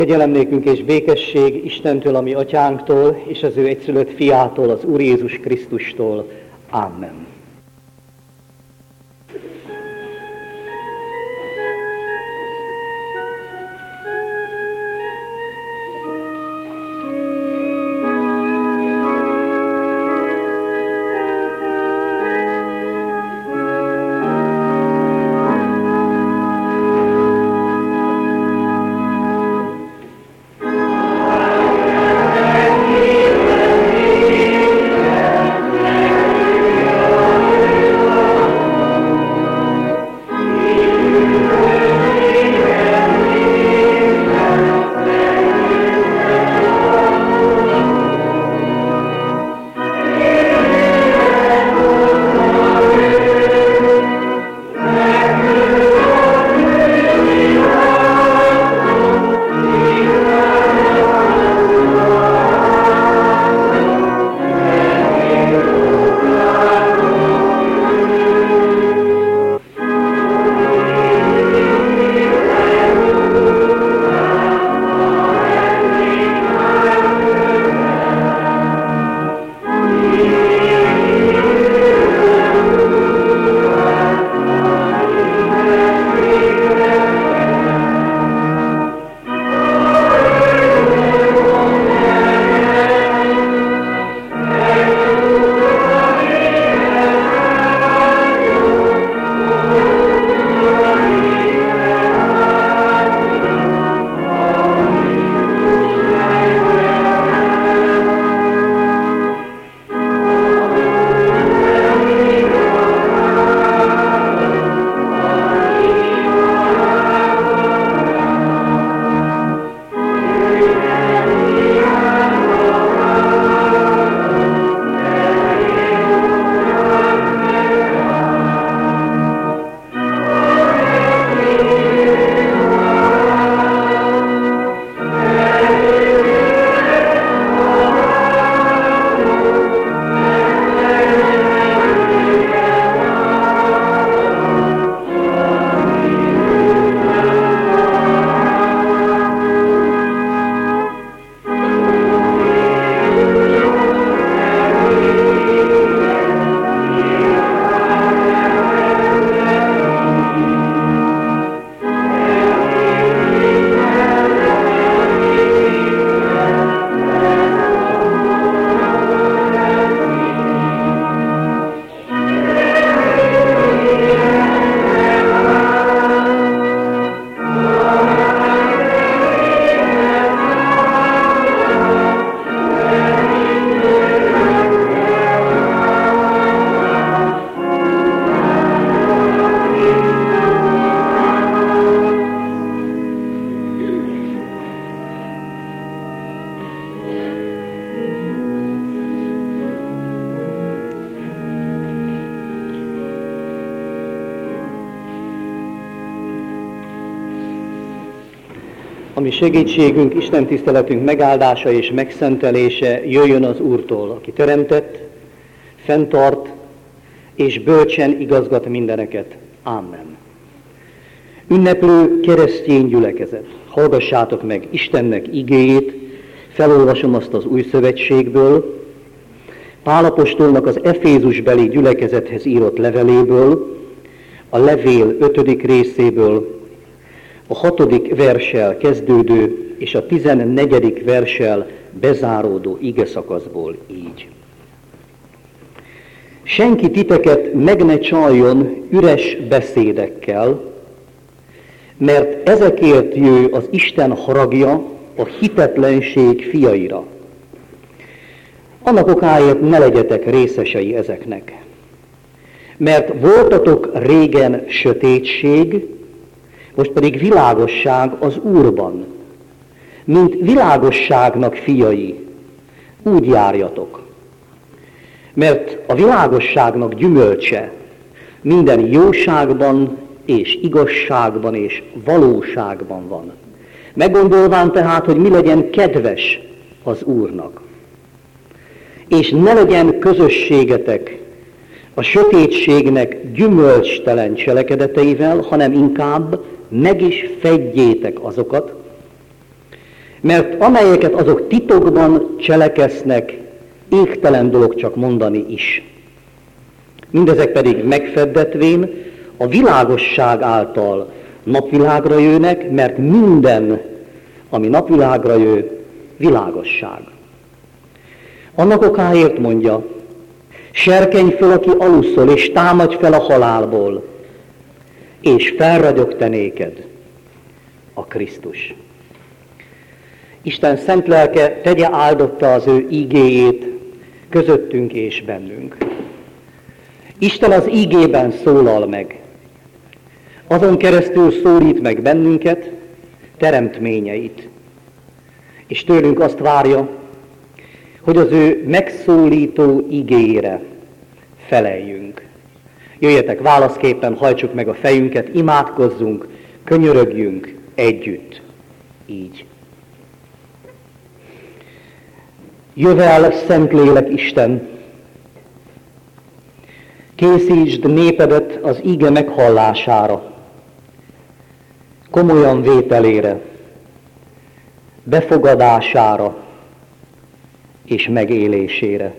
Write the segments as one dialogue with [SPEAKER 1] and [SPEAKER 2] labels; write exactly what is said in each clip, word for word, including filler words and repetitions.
[SPEAKER 1] Kegyelem nékünk és békesség Istentől, a mi atyánktól, és az ő egyszülött fiától, az Úr Jézus Krisztustól. Amen. Ami segítségünk, Isten tiszteletünk megáldása és megszentelése jöjjön az Úrtól, aki teremtett, fenntart és bölcsen igazgat mindeneket. Amen. Ünneplő keresztény gyülekezet, hallgassátok meg Istennek igéjét, felolvasom azt az Új Szövetségből, Pál apostolnak az Efézusbeli gyülekezethez írott leveléből, a levél ötödik részéből, a hatodik verssel kezdődő és a tizennegyedik verssel bezáródó igeszakaszból így. Senki titeket meg ne csaljon üres beszédekkel, mert ezekért jöjj az Isten haragja a hitetlenség fiaira. Annak okáért ne legyetek részesei ezeknek. Mert voltatok régen sötétség, most pedig világosság az Úrban. Mint világosságnak fiai, úgy járjatok. Mert a világosságnak gyümölcse minden jóságban és igazságban és valóságban van. Meggondolván tehát, hogy mi legyen kedves az Úrnak. És ne legyen közösségetek a sötétségnek gyümölcstelen cselekedeteivel, hanem inkább meg is fedjétek azokat, Mert amelyeket azok titokban cselekesznek, égtelen dolog csak mondani is. Mindezek pedig megfeddetvén a világosság által napvilágra jönnek, mert minden, ami napvilágra jő, világosság. Annak okáért mondja, serkenj föl, aki aluszol, és támadj fel a halálból, és felragyog te néked, a Krisztus. Isten szent lelke tegye áldotta az ő ígéjét közöttünk és bennünk. Isten az ígében szólal meg. Azon keresztül szólít meg bennünket, teremtményeit. És tőlünk azt várja, hogy az ő megszólító igére feleljünk. Jöjjetek, válaszképpen hajtsuk meg a fejünket, imádkozzunk, könyörögjünk együtt. Így. Jövel, Szentlélek Isten, készítsd népedet az íge meghallására, komolyan vételére, befogadására és megélésére.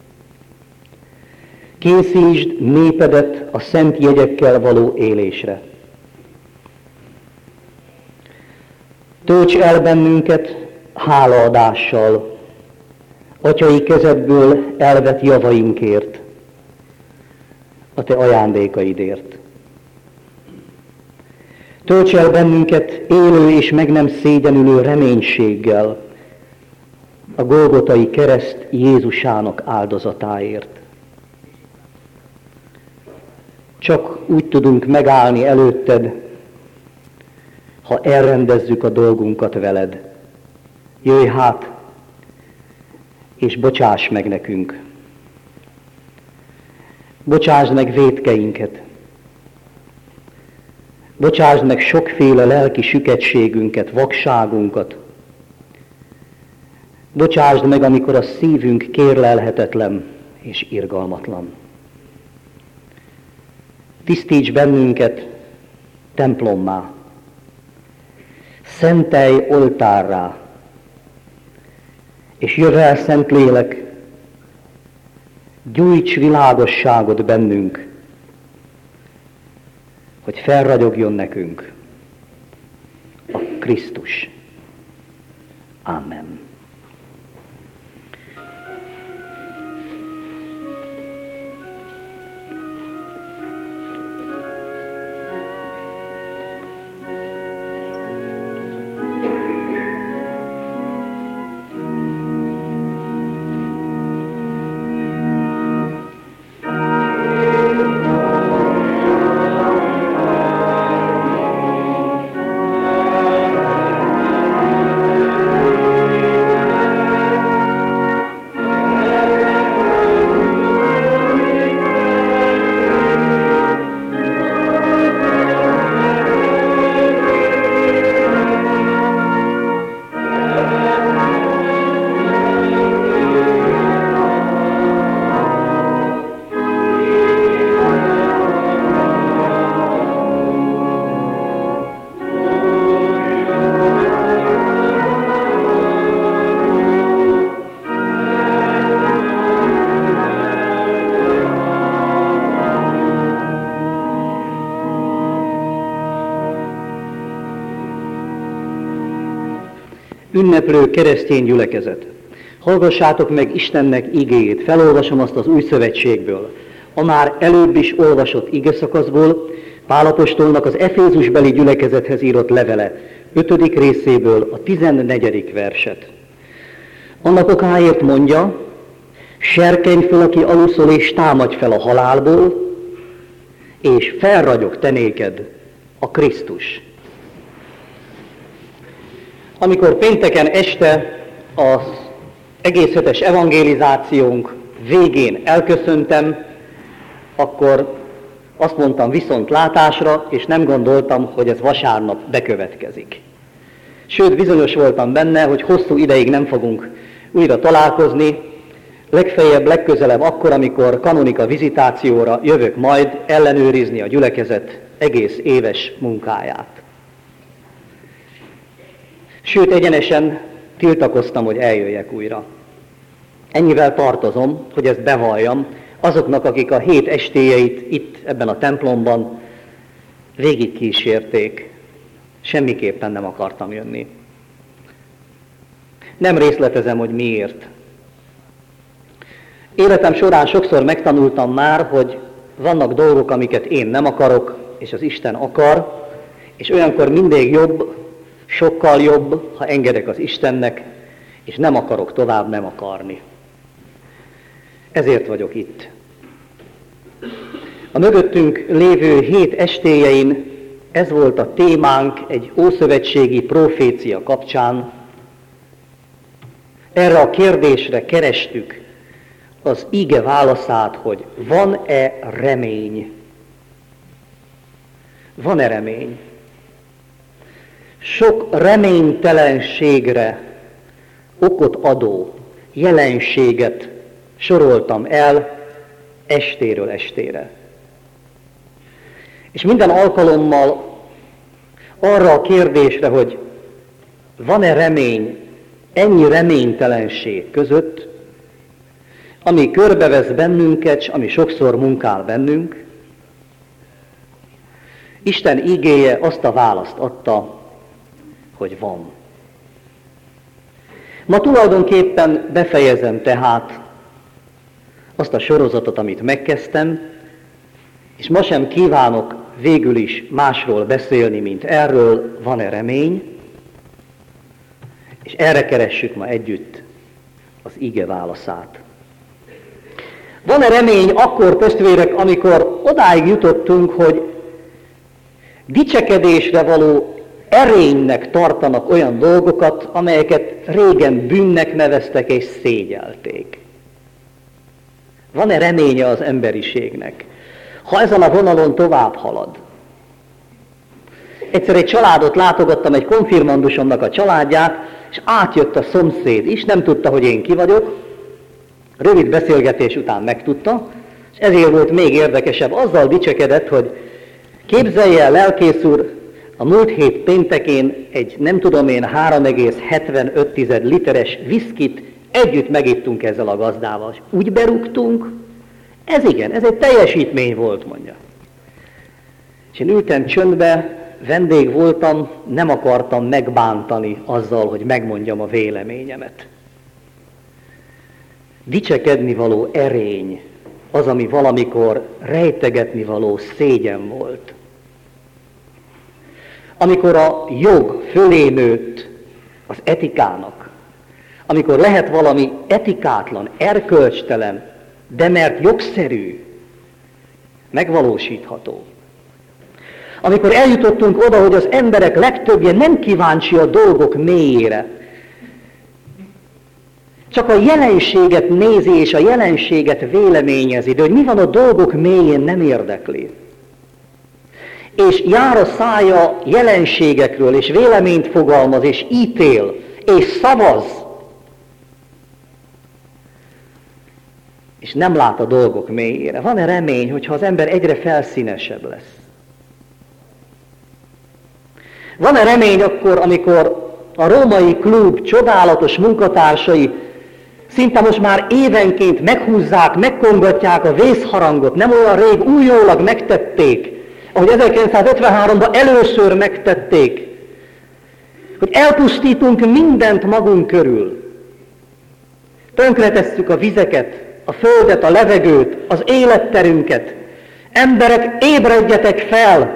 [SPEAKER 1] Készítsd népedet a szent jegyekkel való élésre. Tölts el bennünket hálaadással, Atyai kezedből elvett javainkért, a te ajándékaidért. Tölts el bennünket élő és meg nem szégyenülő reménységgel a Golgotai kereszt Jézusának áldozatáért. Csak úgy tudunk megállni előtted, ha elrendezzük a dolgunkat veled. Jöjj hát, és bocsáss meg nekünk. Bocsásd meg vétkeinket. Bocsásd meg sokféle lelki süketségünket, vakságunkat. Bocsásd meg, amikor a szívünk kérlelhetetlen és irgalmatlan. Tisztíts bennünket templommá, szentelj oltárrá, és jövel, Szentlélek, gyújts világosságot bennünk, hogy felragyogjon nekünk a Krisztus. Amen. Ünneplő keresztény gyülekezet, hallgassátok meg Istennek igéjét, felolvasom azt az új szövetségből, a már előbb is olvasott igeszakaszból, Pál apostolnak az Efézusbeli gyülekezethez írott levele, ötödik részéből a tizennegyedik verset. Annak okáért mondja, serkenj föl, aki aluszol, és támadj fel a halálból, és felragyog te néked a Krisztus. Amikor pénteken este az egész hetes evangelizációnk végén elköszöntem, akkor azt mondtam viszontlátásra, és nem gondoltam, hogy ez vasárnap bekövetkezik. Sőt, bizonyos voltam benne, hogy hosszú ideig nem fogunk újra találkozni, legfeljebb, legközelebb akkor, amikor kanonika vizitációra jövök majd ellenőrizni a gyülekezet egész éves munkáját. Sőt, egyenesen tiltakoztam, hogy eljöjjek újra. Ennyivel tartozom, hogy ezt bevalljam azoknak, akik a hét estéjeit itt ebben a templomban végig kísérték. Semmiképpen nem akartam jönni. Nem részletezem, hogy miért. Életem során sokszor megtanultam már, hogy vannak dolgok, amiket én nem akarok, és az Isten akar, és olyankor mindig jobb, sokkal jobb, ha engedek az Istennek, és nem akarok tovább nem akarni. Ezért vagyok itt. A mögöttünk lévő hét estéjein ez volt a témánk egy ószövetségi profécia kapcsán. Erre a kérdésre kerestük az ige válaszát, hogy van-e remény? Van-e remény? Sok reménytelenségre okot adó jelenséget soroltam el estéről estére. És minden alkalommal arra a kérdésre, hogy van-e remény ennyi reménytelenség között, ami körbevesz bennünket, s ami sokszor munkál bennünk, Isten igéje azt a választ adta, hogy van. Ma tulajdonképpen befejezem tehát azt a sorozatot, amit megkezdtem, és ma sem kívánok végül is másról beszélni, mint erről, van-e remény, és erre keressük ma együtt az ige válaszát. Van-e remény akkor, testvérek, amikor odáig jutottunk, hogy dicsekedésre való erénynek tartanak olyan dolgokat, amelyeket régen bűnnek neveztek és szégyelték. Van-e reménye az emberiségnek, ha ezen a vonalon tovább halad? Egyszer egy családot látogattam, egy konfirmandusomnak a családját, és átjött a szomszéd is, nem tudta, hogy én ki vagyok. Rövid beszélgetés után megtudta, és ezért volt még érdekesebb, azzal dicsekedett, hogy képzelje el, lelkész úr, a múlt hét péntekén egy nem tudom én három egész hetvenöt literes viszkit együtt megittunk ezzel a gazdával. Úgy berúgtunk, ez igen, ez egy teljesítmény volt, mondja. És én ültem csöndbe, vendég voltam, nem akartam megbántani azzal, hogy megmondjam a véleményemet. Dicsekedni való erény, az, ami valamikor rejtegetni való szégyen volt. Amikor a jog fölé nőtt az etikának, amikor lehet valami etikátlan, erkölcstelen, de mert jogszerű, megvalósítható. Amikor eljutottunk oda, hogy az emberek legtöbbje nem kíváncsi a dolgok mélyére, csak a jelenséget nézi és a jelenséget véleményezi, de hogy mi van a dolgok mélyén, nem érdekli. És jár a szája jelenségekről, és véleményt fogalmaz, és ítél, és szavaz, és nem lát a dolgok mélyére. Van-e remény, hogyha az ember egyre felszínesebb lesz? Van-e remény akkor, amikor a római klub csodálatos munkatársai szinte most már évenként meghúzzák, megkongatják a vészharangot, nem olyan rég újólag megtették, ahogy ezerkilencszázötvenháromban először megtették, hogy elpusztítunk mindent magunk körül. Tönkretesszük a vizeket, a földet, a levegőt, az életterünket. Emberek, ébredjetek fel!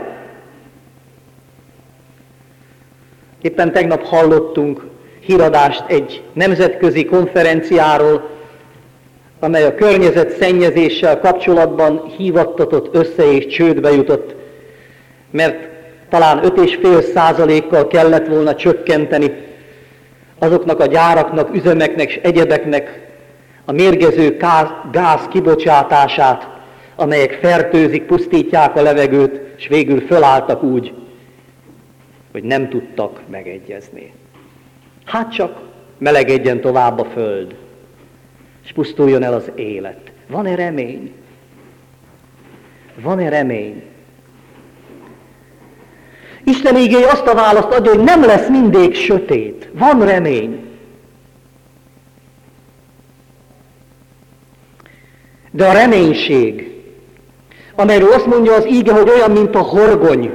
[SPEAKER 1] Éppen tegnap hallottunk híradást egy nemzetközi konferenciáról, amely a környezetszennyezéssel kapcsolatban hívattatott össze és csődbe jutott, mert talán öt egész öt százalékkal kellett volna csökkenteni azoknak a gyáraknak, üzemeknek és egyebeknek a mérgező gáz, gáz kibocsátását, amelyek fertőzik, pusztítják a levegőt, és végül fölálltak úgy, hogy nem tudtak megegyezni. Hát csak melegedjen tovább a föld, és pusztuljon el az élet. Van-e remény? Van-e remény? Isten igéje azt a választ adja, hogy nem lesz mindig sötét. Van remény. De a reménység, amelyről azt mondja az íge, hogy olyan, mint a horgony,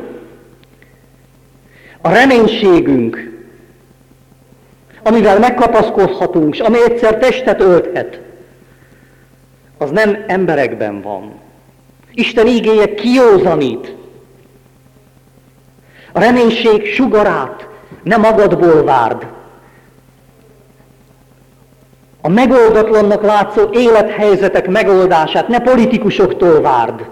[SPEAKER 1] a reménységünk, amivel megkapaszkodhatunk, és amely egyszer testet ölthet, az nem emberekben van. Isten ígéje kiózanít. A reménység sugarát ne magadból várd. A megoldatlannak látszó élethelyzetek megoldását ne politikusoktól várd.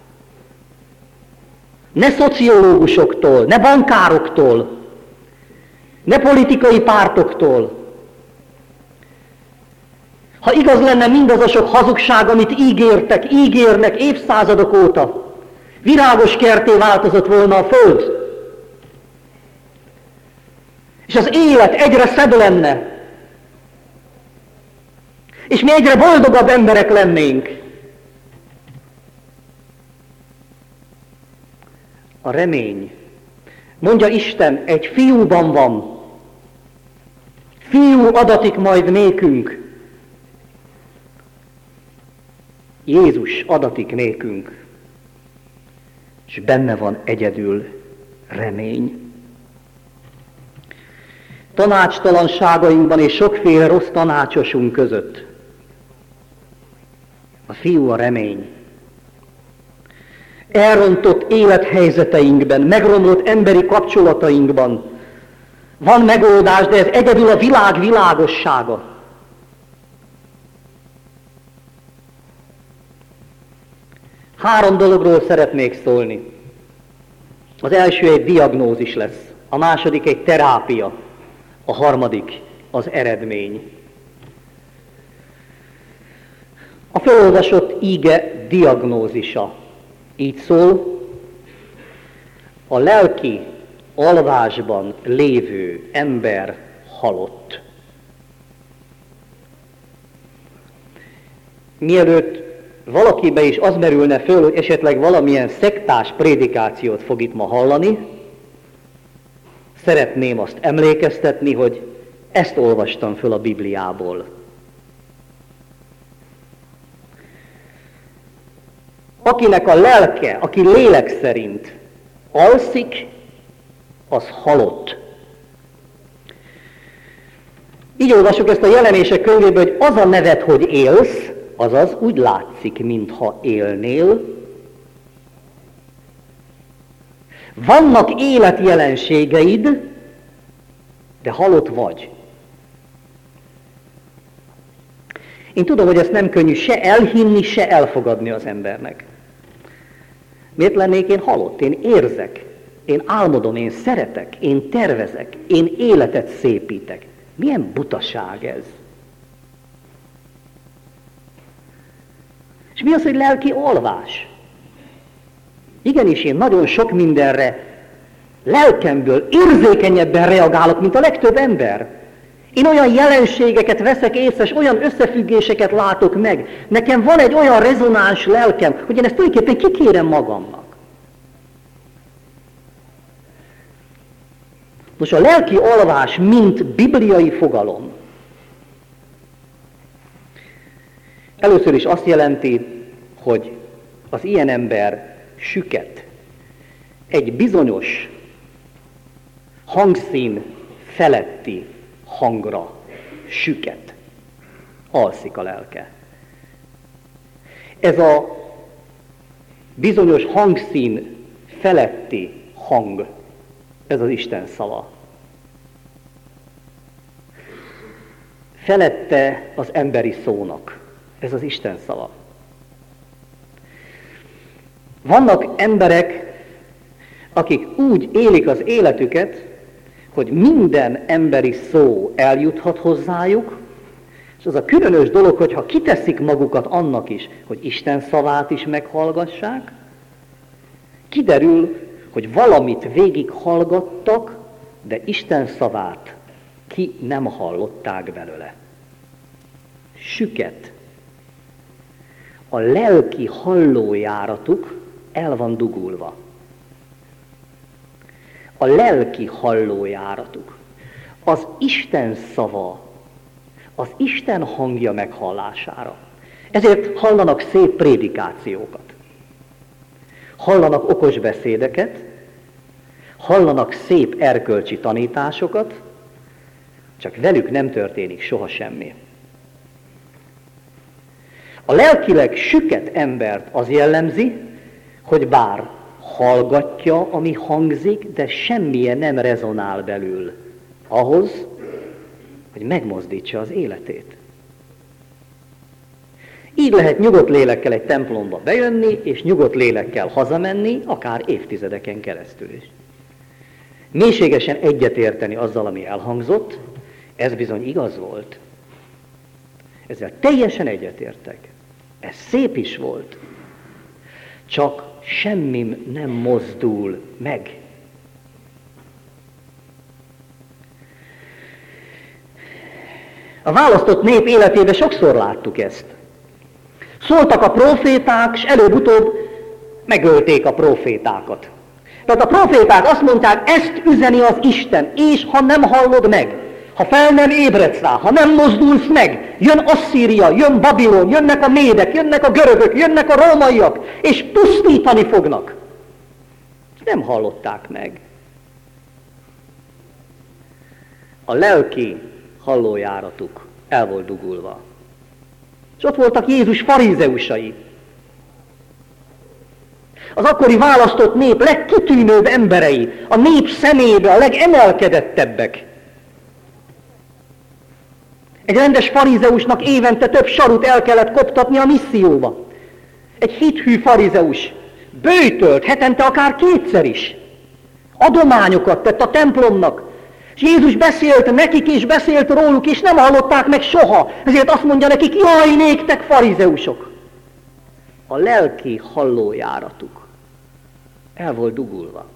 [SPEAKER 1] Ne szociológusoktól, ne bankároktól, ne politikai pártoktól. Ha igaz lenne mindaz a sok hazugság, amit ígértek, ígérnek évszázadok óta, virágos kertté változott volna a föld, és az élet egyre szebb lenne, és mi egyre boldogabb emberek lennénk. A remény, mondja Isten, egy fiúban van. Fiú adatik majd nékünk. Jézus adatik nékünk. És benne van egyedül remény. Tanácstalanságainkban és sokféle rossz tanácsosunk között a fiú a remény. Elrontott élethelyzeteinkben, megromlott emberi kapcsolatainkban van megoldás, de ez egyedül a világ világossága. Három dologról szeretnék szólni. Az első egy diagnózis lesz, a második egy terápia, a harmadik az eredmény. A felolvasott íge diagnózisa. Így szól, a lelki alvásban lévő ember halott. Mielőtt valakibe is az merülne föl, hogy esetleg valamilyen szektás prédikációt fog itt ma hallani, szeretném azt emlékeztetni, hogy ezt olvastam föl a Bibliából. Akinek a lelke, aki lélek szerint alszik, az halott. Így olvasok ezt a Jelenések könyvéből, hogy az a neved, hogy élsz, azaz úgy látszik, mintha élnél. Vannak életjelenségeid, de halott vagy. Én tudom, hogy ezt nem könnyű se elhinni, se elfogadni az embernek. Miért lennék én halott? Én érzek, én álmodom, én szeretek, én tervezek, én életet szépítek. Milyen butaság ez? És mi az, hogy lelki alvás? Igenis, én nagyon sok mindenre lelkemből érzékenyebben reagálok, mint a legtöbb ember. Én olyan jelenségeket veszek észre, és olyan összefüggéseket látok meg. Nekem van egy olyan rezonáns lelkem, hogy én ezt tulajdonképpen kikérem magamnak. Most a lelki alvás, mint bibliai fogalom, először is azt jelenti, hogy az ilyen ember süket. Egy bizonyos hangszín feletti hangra süket. Alszik a lelke. Ez a bizonyos hangszín feletti hang, ez az Isten szava. Felette az emberi szónak. Ez az Isten szava. Vannak emberek, akik úgy élik az életüket, hogy minden emberi szó eljuthat hozzájuk, és az a különös dolog, hogyha kiteszik magukat annak is, hogy Isten szavát is meghallgassák, kiderül, hogy valamit végighallgattak, de Isten szavát ki nem hallották belőle. Süket. A lelki hallójáratuk el van dugulva. A lelki hallójáratuk. Az Isten szava, az Isten hangja meghallására. Ezért hallanak szép prédikációkat, hallanak okos beszédeket, hallanak szép erkölcsi tanításokat, csak velük nem történik soha semmi. A lelkileg süket embert az jellemzi, hogy bár hallgatja, ami hangzik, de semmilyen nem rezonál belül ahhoz, hogy megmozdítsa az életét. Így lehet nyugodt lélekkel egy templomba bejönni, és nyugodt lélekkel hazamenni, akár évtizedeken keresztül is. Mélységesen egyetérteni azzal, ami elhangzott, ez bizony igaz volt. Ezzel teljesen egyetértek. Ez szép is volt. Csak semmim nem mozdul meg. A választott nép életében sokszor láttuk ezt. Szóltak a proféták, és előbb-utóbb megölték a profétákat. Tehát a proféták azt mondták, ezt üzeni az Isten, és ha nem hallod meg, ha fel nem ébredsz rá, ha nem mozdulsz meg, jön Asszíria, jön Babilon, jönnek a médek, jönnek a görögök, jönnek a rómaiak, és pusztítani fognak. Nem hallották meg. A lelki hallójáratuk el volt dugulva. És ott voltak Jézus farizeusai. Az akkori választott nép legkitűnőbb emberei, a nép szemébe a legemelkedettebbek. Egy rendes farizeusnak évente több sarut el kellett koptatni a misszióba. Egy hithű farizeus böjtölt hetente akár kétszer is. Adományokat tett a templomnak. És Jézus beszélt nekik, és beszélt róluk, és nem hallották meg soha. Ezért azt mondja nekik, jaj, néktek farizeusok! A lelki hallójáratuk el volt dugulva.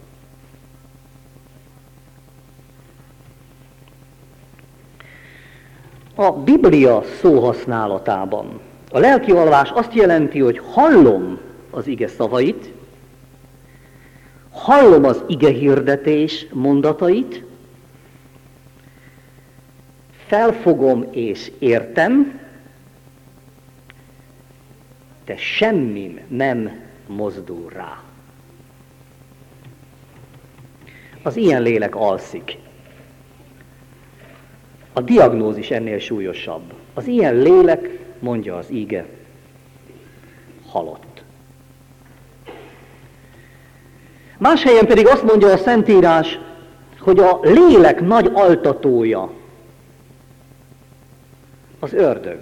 [SPEAKER 1] A Biblia szóhasználatában a lelki alvás azt jelenti, hogy hallom az ige szavait, hallom az ige hirdetés mondatait, felfogom és értem, de semmim nem mozdul rá. Az ilyen lélek alszik. A diagnózis ennél súlyosabb. Az ilyen lélek, mondja az íge, halott. Más helyen pedig azt mondja a Szentírás, hogy a lélek nagy altatója az ördög.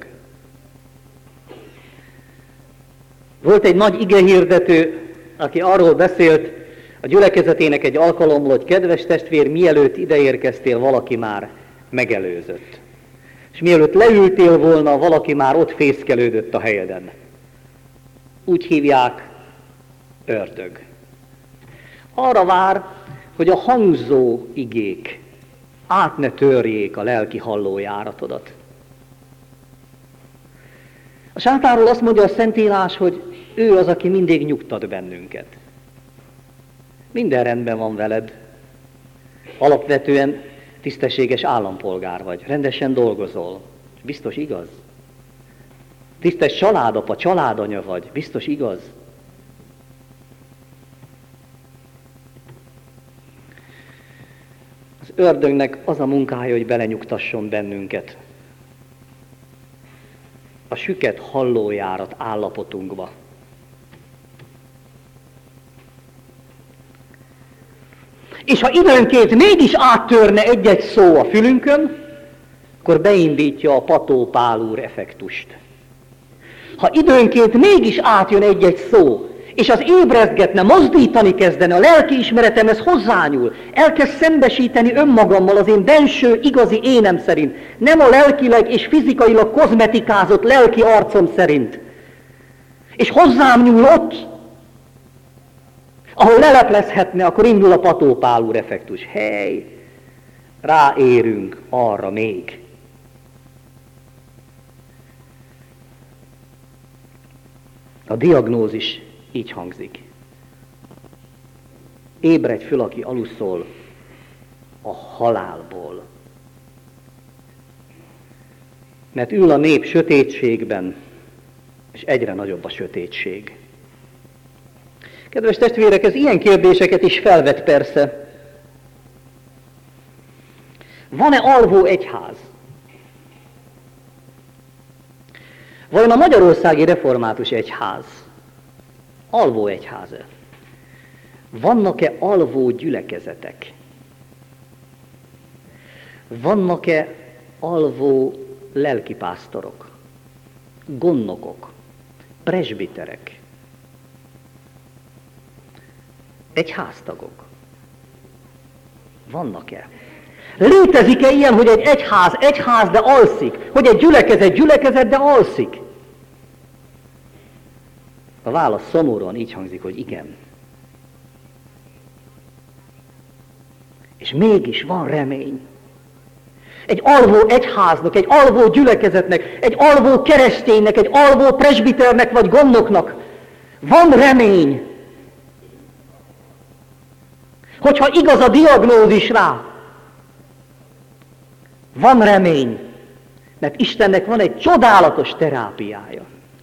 [SPEAKER 1] Volt egy nagy igehirdető, aki arról beszélt a gyülekezetének egy alkalommal, hogy kedves testvér, mielőtt ideérkeztél, valaki már megelőzött. És mielőtt leültél volna, valaki már ott fészkelődött a helyeden. Úgy hívják, ördög. Arra vár, hogy a hangzó igék át ne törjék a lelki hallójáratodat. A sátánról azt mondja a Szentírás, hogy ő az, aki mindig nyugtat bennünket. Minden rendben van veled. Alapvetően tisztességes állampolgár vagy, rendesen dolgozol. Biztos igaz? Tisztes családapa, családanya vagy, biztos igaz? Az ördögnek az a munkája, hogy belenyugtasson bennünket a süket hallójárat állapotunkba. És ha időnként mégis áttörne egy-egy szó a fülünkön, akkor beindítja a Pató Pál úr effektust. Ha időnként mégis átjön egy-egy szó, és az ébrezgetne, mozdítani kezdene, a lelkiismeretemhez hozzányúl, elkezd szembesíteni önmagammal az én benső, igazi énem szerint, nem a lelkileg és fizikailag kozmetikázott lelki arcom szerint. És hozzám nyúl ott, ahol leleplezhetne, akkor indul a Pató Pál úr effektus. Hely, ráérünk arra még. A diagnózis így hangzik. Ébredj föl, aki aluszol a halálból. Mert ül a nép sötétségben, és egyre nagyobb a sötétség. Kedves testvérek, ez ilyen kérdéseket is felvet persze. Van-e alvó egyház? Vajon a Magyarországi Református Egyház alvó egyház-e? Vannak-e alvó gyülekezetek? Vannak-e alvó lelkipásztorok, gondnokok, presbiterek, egyháztagok? Vannak-e? Létezik-e ilyen, hogy egy egyház, egyház, de alszik? Hogy egy gyülekezet, gyülekezet, de alszik? A válasz szomorúan így hangzik, hogy igen. És mégis van remény. Egy alvó egyháznak, egy alvó gyülekezetnek, egy alvó kereszténynek, egy alvó presbiternek vagy gondnoknak van remény. Hogyha igaz a diagnózis rá, van remény, mert Istennek van egy csodálatos terápiája.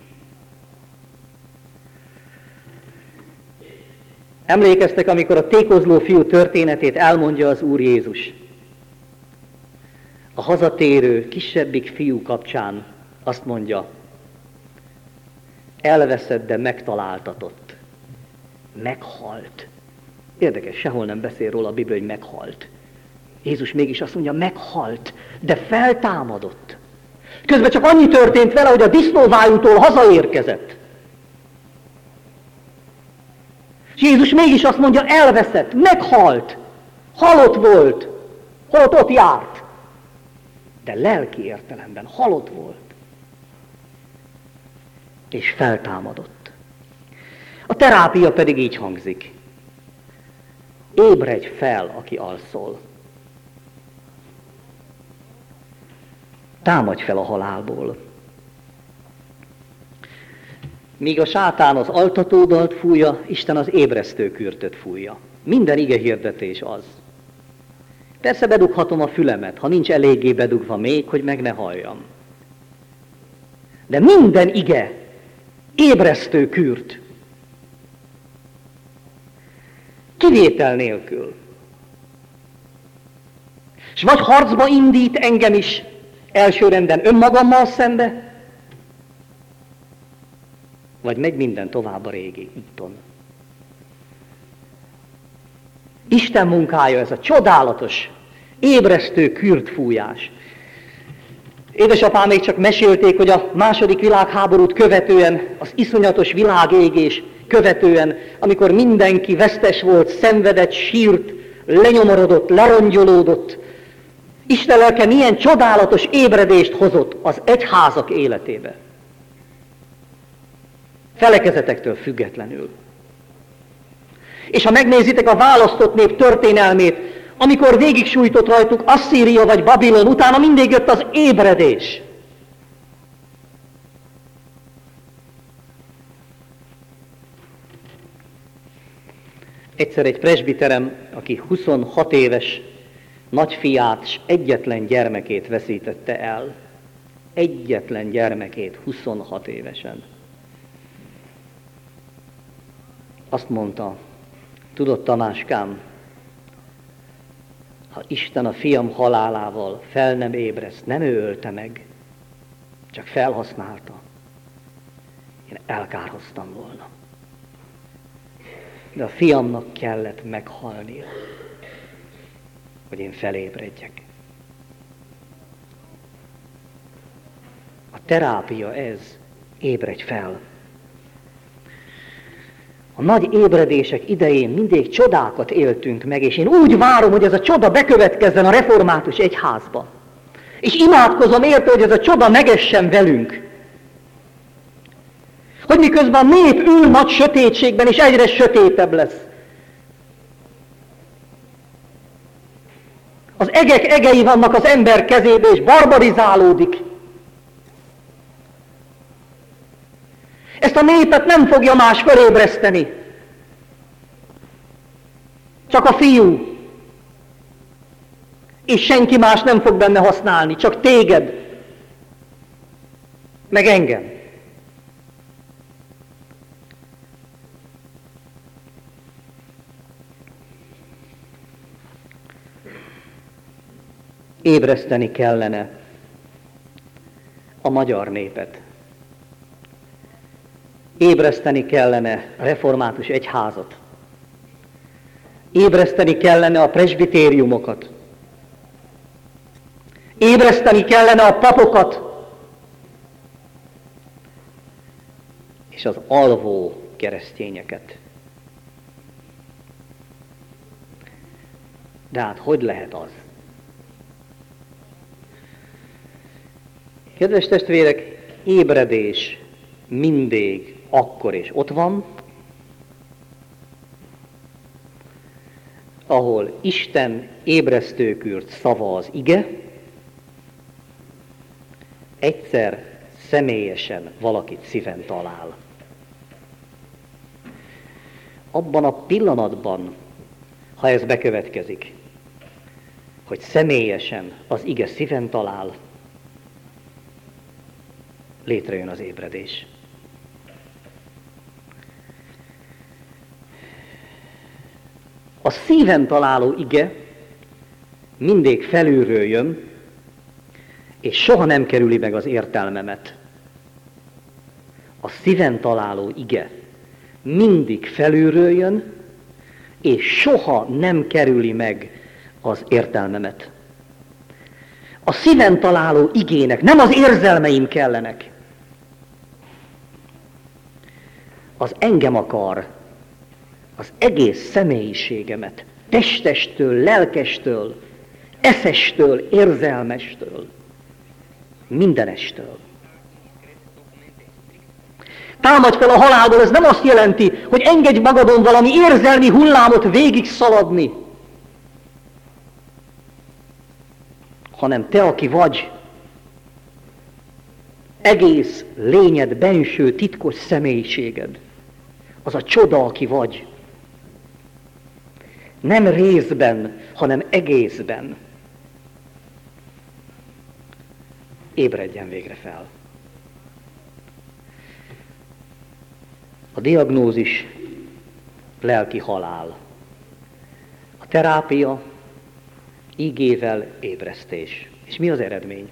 [SPEAKER 1] Emlékeztek, amikor a tékozló fiú történetét elmondja az Úr Jézus? A hazatérő kisebbik fiú kapcsán azt mondja, elveszett, de megtaláltatott. Meghalt. Érdekes, sehol nem beszél róla a Biblia, hogy meghalt. Jézus mégis azt mondja, meghalt, de feltámadott. Közben csak annyi történt vele, hogy a disznóvájútól hazaérkezett. És Jézus mégis azt mondja, elveszett, meghalt, halott volt, holott ott járt. De lelki értelemben halott volt. És feltámadott. A terápia pedig így hangzik. Ébredj fel, aki alszol. Támadj fel a halálból. Míg a sátán az altatódalt fújja, Isten az ébresztő kürtöt fújja. Minden ige hirdetés az. Persze bedughatom a fülemet, ha nincs eléggé bedugva még, hogy meg ne halljam. De minden ige ébresztő kürt. Kivétel nélkül. És vagy harcba indít engem is, elsőrenden önmagammal szembe, vagy megy minden tovább a régi úton. Isten munkája ez a csodálatos, ébresztő kürtfújás. Édesapám még csak mesélték, hogy a második világháborút követően, az iszonyatos világégés követően, amikor mindenki vesztes volt, szenvedett, sírt, lenyomorodott, lerongyolódott, Isten lelke milyen csodálatos ébredést hozott az egyházak életébe. Felekezetektől függetlenül. És ha megnézitek a választott nép történelmét, amikor végig sújtott rajtuk Asszíria vagy Babilon, utána mindig jött az ébredés. Egyszer egy presbiterem, aki huszonhat éves nagyfiát és egyetlen gyermekét veszítette el. Egyetlen gyermekét huszonhat évesen. Azt mondta, tudod, Tamáskám, ha Isten a fiam halálával fel nem ébreszt, nem ő ölte meg, csak felhasználta, én elkárhoztam volna. De a fiamnak kellett meghalnia, hogy én felébredjek. A terápia ez, ébredj fel. A nagy ébredések idején mindig csodákat éltünk meg, és én úgy várom, hogy ez a csoda bekövetkezzen a református egyházba. És imádkozom érte, hogy ez a csoda megessen velünk. Hogy miközben a nép ül nagy sötétségben, és egyre sötétebb lesz. Az egek egei vannak az ember kezébe, és barbarizálódik. Ezt a népet nem fogja más felébreszteni. Csak a fiú. És senki más nem fog benne használni, csak téged. Meg engem. ébreszteni kellene a magyar népet. Ébreszteni kellene a református egyházat. Ébreszteni kellene a presbitériumokat. Ébreszteni kellene a papokat. És az alvó keresztényeket. De hát hogy lehet az? Kedves testvérek, ébredés mindig akkor és ott van, ahol Isten ébresztőkürt szava az ige, egyszer személyesen valakit szíven talál. Abban a pillanatban, ha ez bekövetkezik, hogy személyesen az ige szíven talál, létrejön az ébredés. A szíven találó ige mindig felülről jön, és soha nem kerüli meg az értelmemet. A szíven találó ige mindig felülről jön, és soha nem kerüli meg az értelmemet. A szíven találó igének nem az érzelmeim kellenek. Az engem akar, az egész személyiségemet, testestől, lelkestől, eszestől, érzelmestől, mindenestől. Támadj fel a halálból, ez nem azt jelenti, hogy engedj magadon valami érzelmi hullámot végig szaladni, hanem te, aki vagy, egész lényed, benső, titkos személyiséged, az a csoda, aki vagy. Nem részben, hanem egészben. Ébredjen végre fel. A diagnózis lelki halál. A terápia igével ébresztés. És mi az eredmény?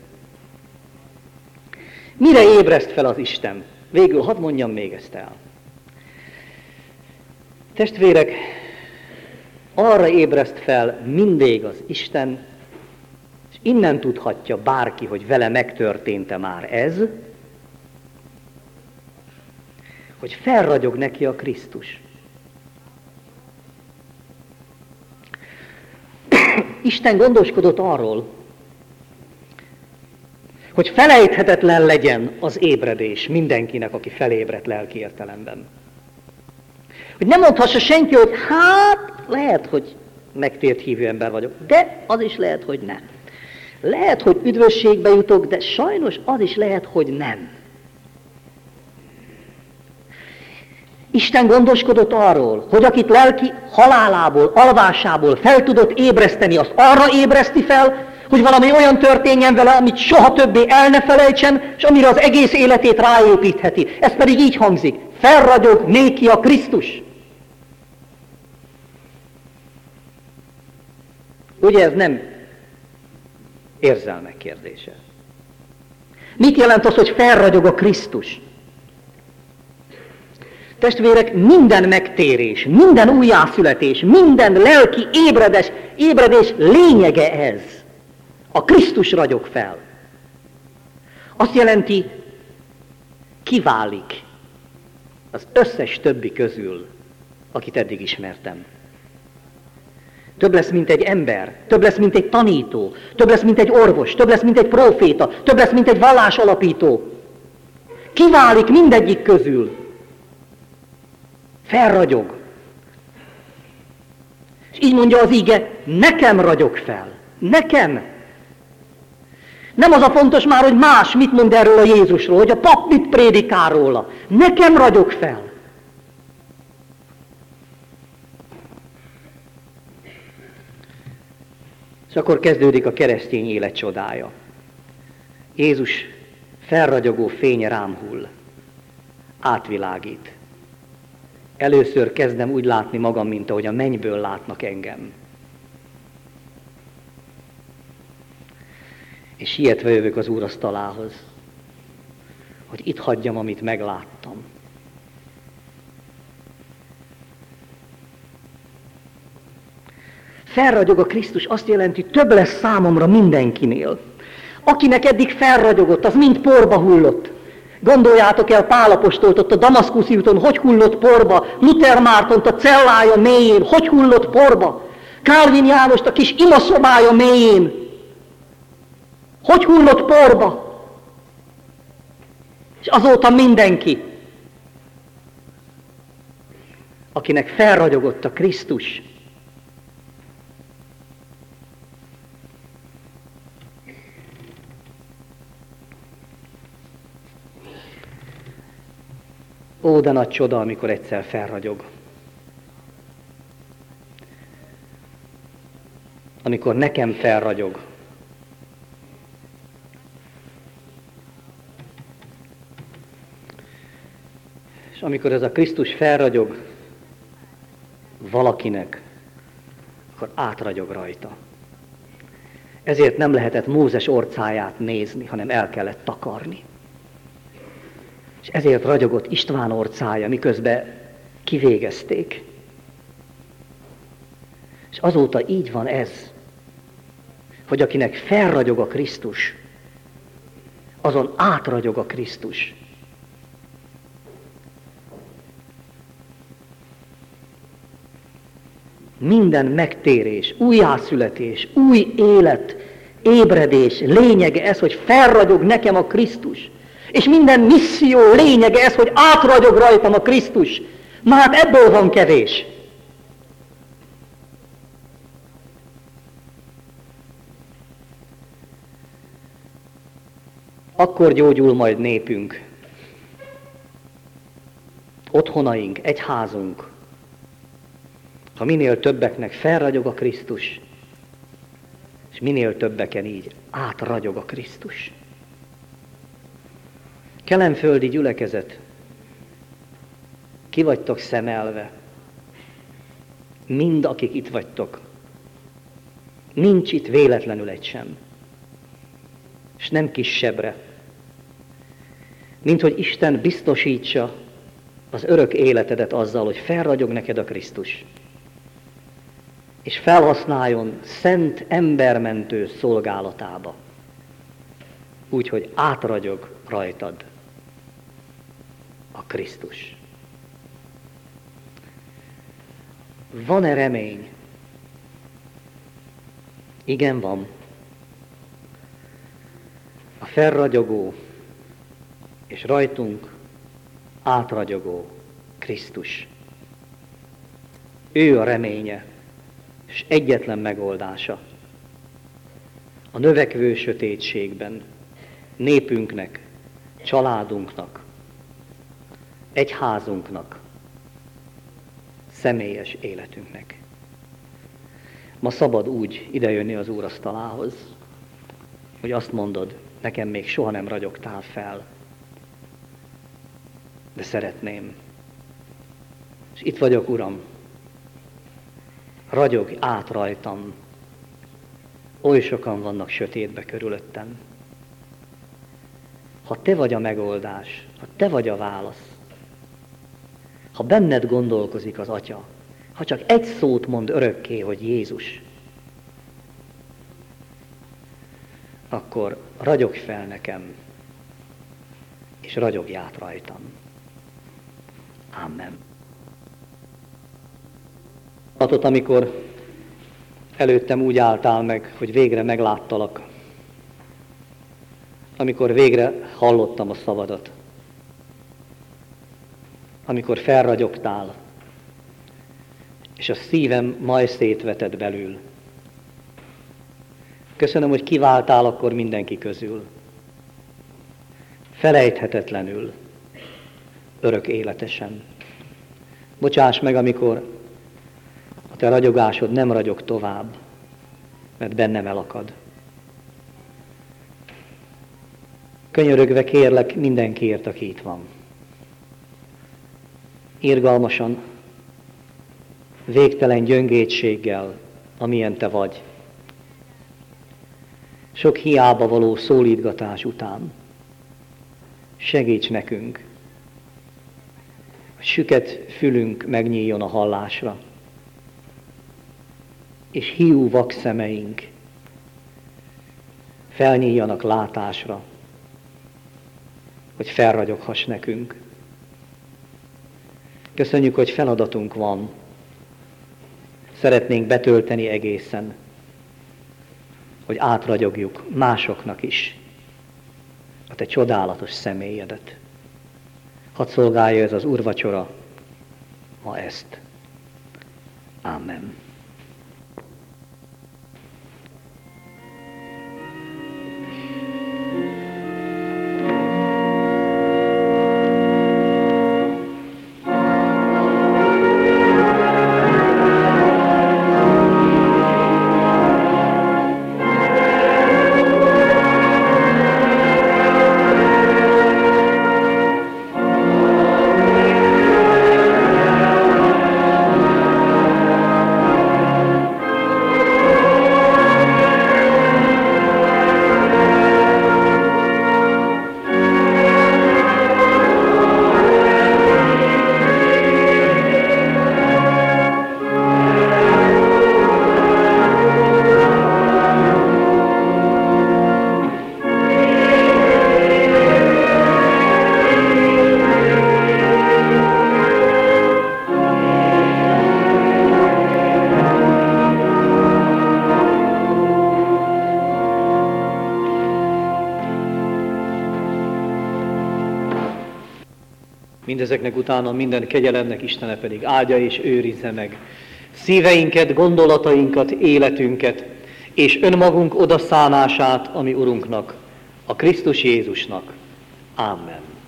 [SPEAKER 1] Mire ébreszt fel az Isten? Végül hadd mondjam még ezt el. Testvérek, arra ébreszt fel mindig az Isten, és innen tudhatja bárki, hogy vele megtörtént-e már ez, hogy felragyog neki a Krisztus. Isten gondoskodott arról, hogy felejthetetlen legyen az ébredés mindenkinek, aki felébredt lelki értelemben. Hogy nem mondhassa senki, hogy hát lehet, hogy megtért hívő ember vagyok, de az is lehet, hogy nem. Lehet, hogy üdvösségbe jutok, de sajnos az is lehet, hogy nem. Isten gondoskodott arról, hogy akit lelki halálából, alvásából fel tudott ébreszteni, azt arra ébreszti fel, hogy valami olyan történjen vele, amit soha többé el ne felejtsen, és amire az egész életét ráépítheti. Ez pedig így hangzik: felragyog néki a Krisztus. Ugye ez nem érzelmek kérdése. Mit jelent az, hogy felragyog a Krisztus? Testvérek, minden megtérés, minden újjászületés, minden lelki ébredes, ébredés lényege ez. A Krisztus ragyog fel. Azt jelenti, kiválik az összes többi közül, akit eddig ismertem. Több lesz, mint egy ember, több lesz, mint egy tanító, több lesz, mint egy orvos, több lesz, mint egy próféta, több lesz, mint egy vallásalapító. Kiválik mindegyik közül. Felragyog. És így mondja az íge, nekem ragyog fel. Nekem. Nem az a fontos már, hogy más mit mond erről a Jézusról, hogy a pap mit prédikál róla. Nekem ragyog fel. És akkor kezdődik a keresztény élet csodája. Jézus felragyogó fénye rám hull. Átvilágít. Először kezdem úgy látni magam, mint ahogy a mennyből látnak engem. és sietve jövök az úrasztalához, hogy itt hagyjam, amit megláttam. Felragyog a Krisztus azt jelenti, több lesz számomra mindenkinél. Akinek eddig felragyogott, az mind porba hullott. Gondoljátok el Pál apostolt ott a Damaszkuszi úton, hogy hullott porba, Luther Mártont a cellája mélyén, hogy hullott porba, Kálvin Jánost a kis imaszobája mélyén, hogy hullott porba. És azóta mindenki, akinek felragyogott a Krisztus, ó, de nagy csoda, amikor egyszer felragyog. Amikor nekem felragyog. És amikor ez a Krisztus felragyog valakinek, akkor átragyog rajta. Ezért nem lehetett Mózes orcáját nézni, hanem el kellett takarni. És ezért ragyogott István orcája, miközben kivégezték. És azóta így van ez, hogy akinek felragyog a Krisztus, azon átragyog a Krisztus. Minden megtérés, újjászületés, új élet, ébredés lényege ez, hogy felragyog nekem a Krisztus. És minden misszió lényege ez, hogy átragyog rajtam a Krisztus. Na hát ebből van kevés. Akkor gyógyul majd népünk, otthonaink, egyházunk, ha minél többeknek felragyog a Krisztus, és minél többeken így átragyog a Krisztus. Kelenföldi gyülekezet, ki vagytok szemelve, mind akik itt vagytok, nincs itt véletlenül egy sem, és nem kisebbre, mint hogy Isten biztosítsa az örök életedet azzal, hogy felragyog neked a Krisztus, és felhasználjon szent embermentő szolgálatába, úgyhogy átragyog rajtad a Krisztus. Van-e remény? Igen, van. A felragyogó és rajtunk átragyogó Krisztus. Ő a reménye és egyetlen megoldása a növekvő sötétségben, népünknek, családunknak, egyházunknak, személyes életünknek. Ma szabad úgy idejönni az úrasztalához, hogy azt mondod, nekem még soha nem ragyogtál fel, de szeretném. És itt vagyok, Uram, ragyog át rajtam, oly sokan vannak sötétbe körülöttem. Ha Te vagy a megoldás, ha Te vagy a válasz, ha benned gondolkozik az Atya, ha csak egy szót mond örökké, hogy Jézus, akkor ragyogj fel nekem, és ragyogj át rajtam. Amen. Attól, amikor előttem úgy álltál meg, hogy végre megláttalak, amikor végre hallottam a szavadat, amikor felragyogtál, és a szívem majd szétvetett belül. Köszönöm, hogy kiváltál akkor mindenki közül. Felejthetetlenül, örök életesen. Bocsáss meg, amikor a Te ragyogásod nem ragyog tovább, mert bennem elakad. Könyörögve kérlek mindenkiért, aki itt van. Irgalmasan, végtelen gyöngétséggel, amilyen Te vagy. sok hiába való szólítgatás után. Segíts nekünk, hogy süket fülünk megnyíljon a hallásra, és hiú vak szemeink felnyíljanak látásra, hogy felragyoghass nekünk. Köszönjük, hogy feladatunk van. Szeretnénk betölteni egészen, hogy átragyogjuk másoknak is a te csodálatos személyedet. Hadd szolgálja ez az úrvacsora ma ezt. Amen. Mindezeknek utána minden kegyelemnek Istene pedig áldja és őrizze meg szíveinket, gondolatainkat, életünket, és önmagunk odaszánását a mi Urunknak, a Krisztus Jézusnak. Amen.